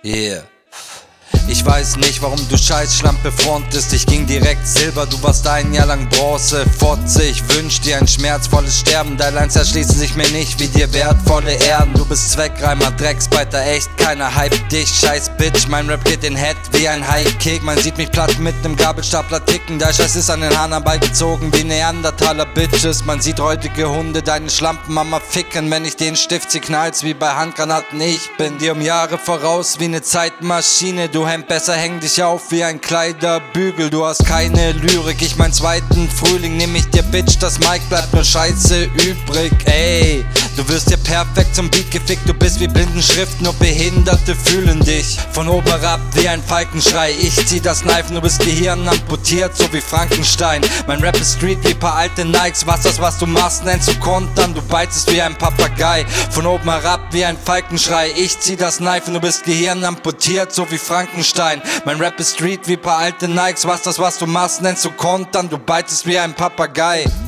Yeah. Ich weiß nicht, warum du Scheißschlampe frontest. Ich ging direkt Silber, du warst ein Jahr lang Bronze. Fotze, ich wünsch dir ein schmerzvolles Sterben. Deine Lines erschließen sich mir nicht wie dir wertvolle Erden. Du bist Zweckreimer, Drecksbeiter, echt keiner hype dich. Scheiß Bitch, mein Rap geht in Head wie ein Highkick. Man sieht mich platt mit nem Gabelstapler ticken. Der Scheiß ist an den Haaren herbeigezogen wie Neandertaler Bitches. Man sieht heutige Hunde deine Schlampenmama ficken. Wenn ich den Stift sie knallst wie bei Handgranaten. Ich bin dir um Jahre voraus wie ne Zeitmaschine. Du Hemd, besser häng dich auf wie ein Kleiderbügel. Du hast keine Lyrik, ich mein zweiten Frühling. Nehm ich dir, Bitch, das Mic bleibt nur Scheiße übrig. Ey, du wirst dir perfekt zum Beat gefickt. Du bist wie Blindenschrift, nur Behinderte fühlen dich von oben herab wie ein Falkenschrei. Ich zieh das Knife, du bist Gehirn amputiert, so wie Frankenstein. Mein Rap ist Street wie paar alte Nikes. Was du machst, nennst du Kontern. Du beizest wie ein Papagei, von oben herab wie ein Falkenschrei. Ich zieh das Knife, du bist Gehirn amputiert, so wie Frankenstein. Mein Rap ist Street wie paar alte Nikes. Was du machst, nennst du Kontern. Du beizest wie ein Papagei.